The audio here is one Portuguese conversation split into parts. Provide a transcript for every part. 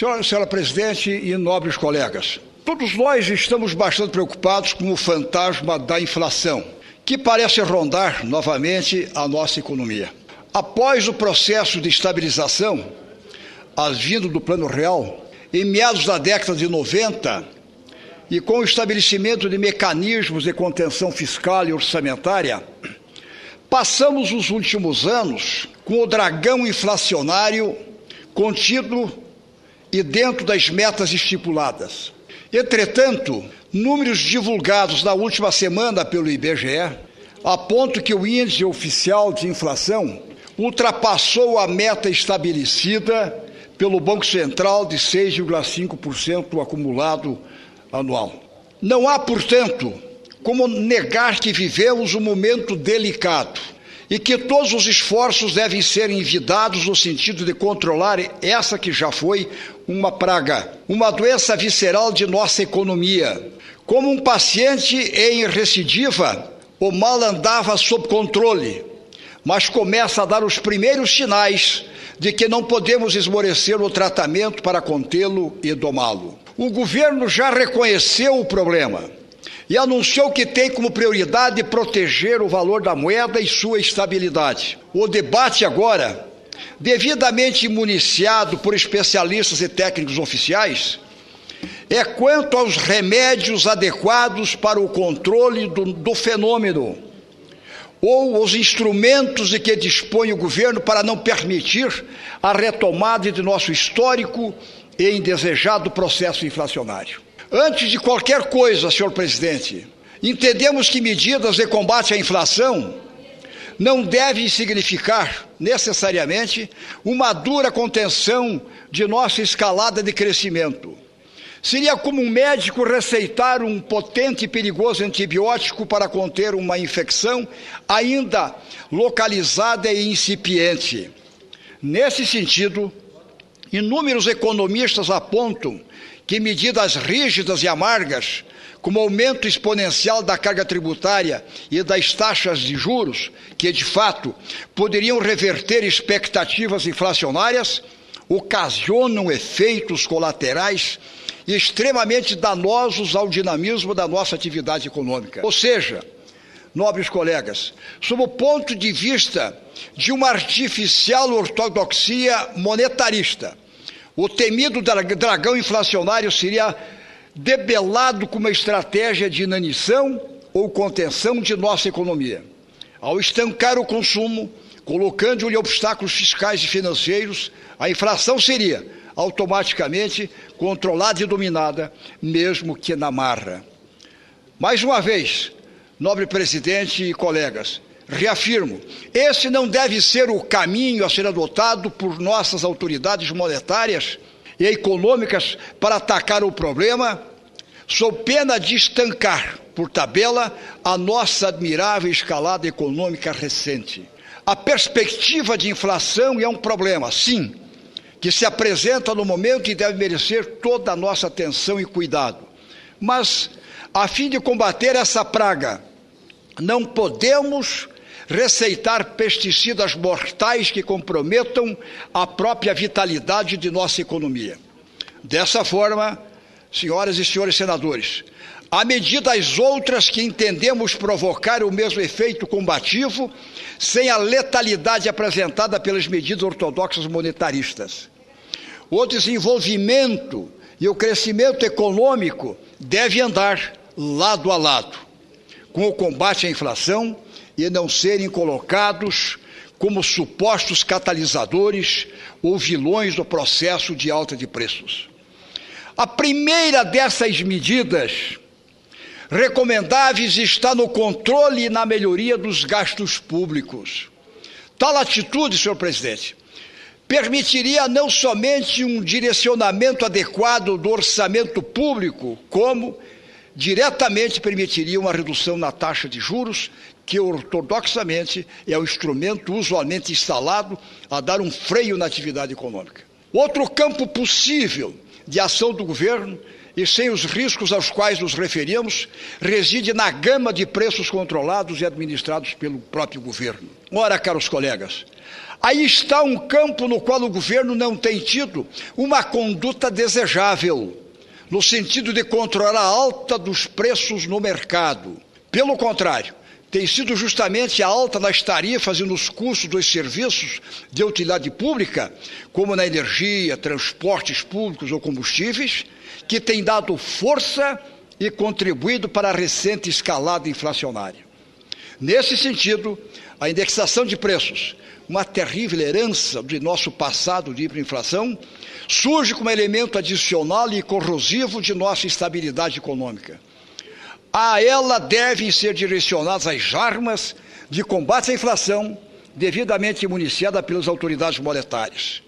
Senhora presidente e nobres colegas, todos nós estamos bastante preocupados com o fantasma da inflação, que parece rondar novamente a nossa economia. Após o processo de estabilização, advindo do Plano Real, em meados da década de 90, e com o estabelecimento de mecanismos de contenção fiscal e orçamentária, passamos os últimos anos com o dragão inflacionário contido e dentro das metas estipuladas. Entretanto, números divulgados na última semana pelo IBGE apontam que o índice oficial de inflação ultrapassou a meta estabelecida pelo Banco Central de 6,5% acumulado anual. Não há, portanto, como negar que vivemos um momento delicado e que todos os esforços devem ser envidados no sentido de controlar essa que já foi uma praga, uma doença visceral de nossa economia. Como um paciente em recidiva, o mal andava sob controle, mas começa a dar os primeiros sinais de que não podemos esmorecer no tratamento para contê-lo e domá-lo. O governo já reconheceu o problema e anunciou que tem como prioridade proteger o valor da moeda e sua estabilidade. O debate agora, devidamente municiado por especialistas e técnicos oficiais, é quanto aos remédios adequados para o controle do fenômeno ou os instrumentos de que dispõe o governo para não permitir a retomada de nosso histórico e indesejado processo inflacionário. Antes de qualquer coisa, senhor presidente, entendemos que medidas de combate à inflação não devem significar, necessariamente, uma dura contenção de nossa escalada de crescimento. Seria como um médico receitar um potente e perigoso antibiótico para conter uma infecção ainda localizada e incipiente. Nesse sentido, inúmeros economistas apontam que medidas rígidas e amargas, como o aumento exponencial da carga tributária e das taxas de juros, que de fato poderiam reverter expectativas inflacionárias, ocasionam efeitos colaterais extremamente danosos ao dinamismo da nossa atividade econômica. Ou seja, nobres colegas, sob o ponto de vista de uma artificial ortodoxia monetarista, o temido dragão inflacionário seria debelado com uma estratégia de inanição ou contenção de nossa economia. Ao estancar o consumo, colocando-lhe obstáculos fiscais e financeiros, a inflação seria automaticamente controlada e dominada, mesmo que na marra. Mais uma vez, nobre presidente e colegas, reafirmo, esse não deve ser o caminho a ser adotado por nossas autoridades monetárias e econômicas para atacar o problema, sob pena de estancar, por tabela, a nossa admirável escalada econômica recente. A perspectiva de inflação é um problema, sim, que se apresenta no momento e deve merecer toda a nossa atenção e cuidado. Mas, a fim de combater essa praga, não podemos receitar pesticidas mortais que comprometam a própria vitalidade de nossa economia. Dessa forma, senhoras e senhores senadores, à medida das outras que entendemos provocar o mesmo efeito combativo, sem a letalidade apresentada pelas medidas ortodoxas monetaristas. O desenvolvimento e o crescimento econômico devem andar lado a lado, com o combate à inflação e não serem colocados como supostos catalisadores ou vilões do processo de alta de preços. A primeira dessas medidas recomendáveis está no controle e na melhoria dos gastos públicos. Tal atitude, senhor presidente, permitiria não somente um direcionamento adequado do orçamento público, como diretamente permitiria uma redução na taxa de juros, que ortodoxamente é o instrumento usualmente instalado a dar um freio na atividade econômica. Outro campo possível de ação do governo, e sem os riscos aos quais nos referimos, reside na gama de preços controlados e administrados pelo próprio governo. Ora, caros colegas, Aí está um campo no qual o governo não tem tido uma conduta desejável, no sentido de controlar a alta dos preços no mercado. Pelo contrário, tem sido justamente a alta nas tarifas e nos custos dos serviços de utilidade pública, como na energia, transportes públicos ou combustíveis, que tem dado força e contribuído para a recente escalada inflacionária. Nesse sentido, a indexação de preços, uma terrível herança de nosso passado de hiperinflação, surge como elemento adicional e corrosivo de nossa estabilidade econômica. A ela devem ser direcionadas as armas de combate à inflação, devidamente municiada pelas autoridades monetárias.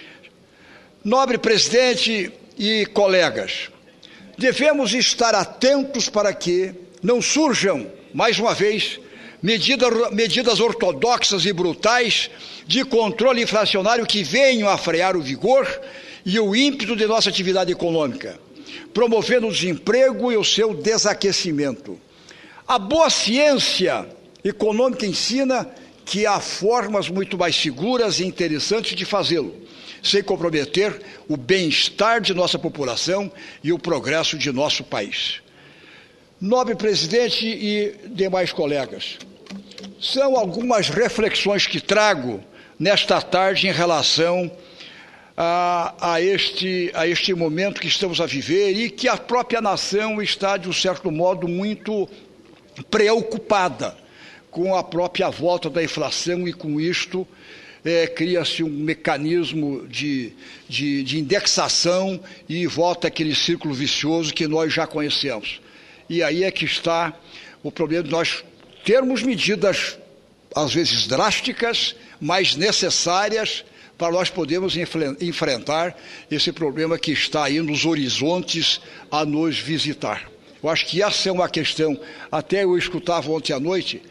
Nobre presidente e colegas, devemos estar atentos para que não surjam, mais uma vez, medidas ortodoxas e brutais de controle inflacionário que venham a frear o vigor e o ímpeto de nossa atividade econômica, promovendo o desemprego e o seu desaquecimento. A boa ciência econômica ensina que há formas muito mais seguras e interessantes de fazê-lo, sem comprometer o bem-estar de nossa população e o progresso de nosso país. Nobre presidente e demais colegas, são algumas reflexões que trago nesta tarde em relação a este momento que estamos a viver e que a própria nação está, de um certo modo, muito preocupada com a própria volta da inflação e com isto cria-se um mecanismo de indexação e volta aquele círculo vicioso que nós já conhecemos. E aí é que está o problema de nós termos medidas, às vezes drásticas, mas necessárias para nós podermos enfrentar esse problema que está aí nos horizontes a nos visitar. Eu acho que essa é uma questão, até eu escutava ontem à noite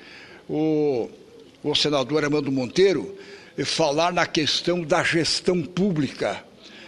o senador Armando Monteiro falar na questão da gestão pública.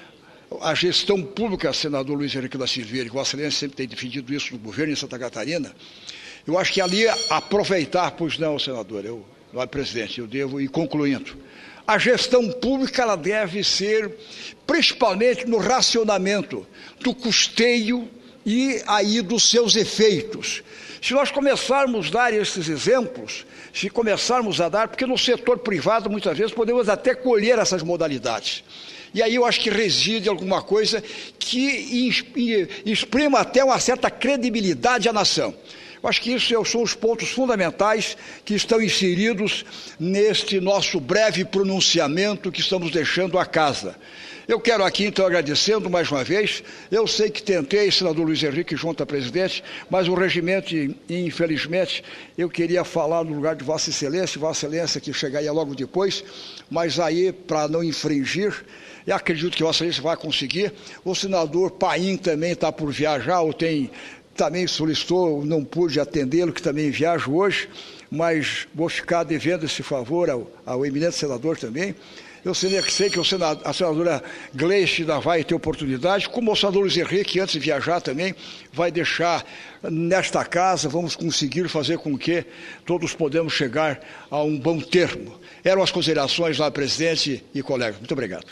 A gestão pública, senador Luiz Henrique da Silveira, que Vossa Excelência sempre tem defendido isso no governo em Santa Catarina, eu acho que ali aproveitar, pois não, senador, não é presidente, eu devo ir concluindo. A gestão pública ela deve ser, principalmente no racionamento do custeio e aí dos seus efeitos. Se nós começarmos a dar esses exemplos, se começarmos a dar, porque no setor privado muitas vezes podemos até colher essas modalidades. E aí eu acho que reside alguma coisa que exprima até uma certa credibilidade à nação. Eu acho que isso são os pontos fundamentais que estão inseridos neste nosso breve pronunciamento que estamos deixando à casa. Eu quero aqui, então, agradecendo mais uma vez. Eu sei que tentei, senador Luiz Henrique, junto à presidente, mas o regimento, infelizmente, eu queria falar no lugar de Vossa Excelência que chegaria logo depois, mas aí, para não infringir, eu acredito que Vossa Excelência vai conseguir. O senador Paim também está por viajar, ou também solicitou, não pude atendê-lo, que também viaja hoje, mas vou ficar devendo esse favor ao eminente senador também. Eu sei que a senadora Gleice ainda vai ter oportunidade, como o senador Luiz Henrique, antes de viajar também, vai deixar nesta casa, vamos conseguir fazer com que todos podemos chegar a um bom termo. Eram as considerações lá, presidente e colegas. Muito obrigado.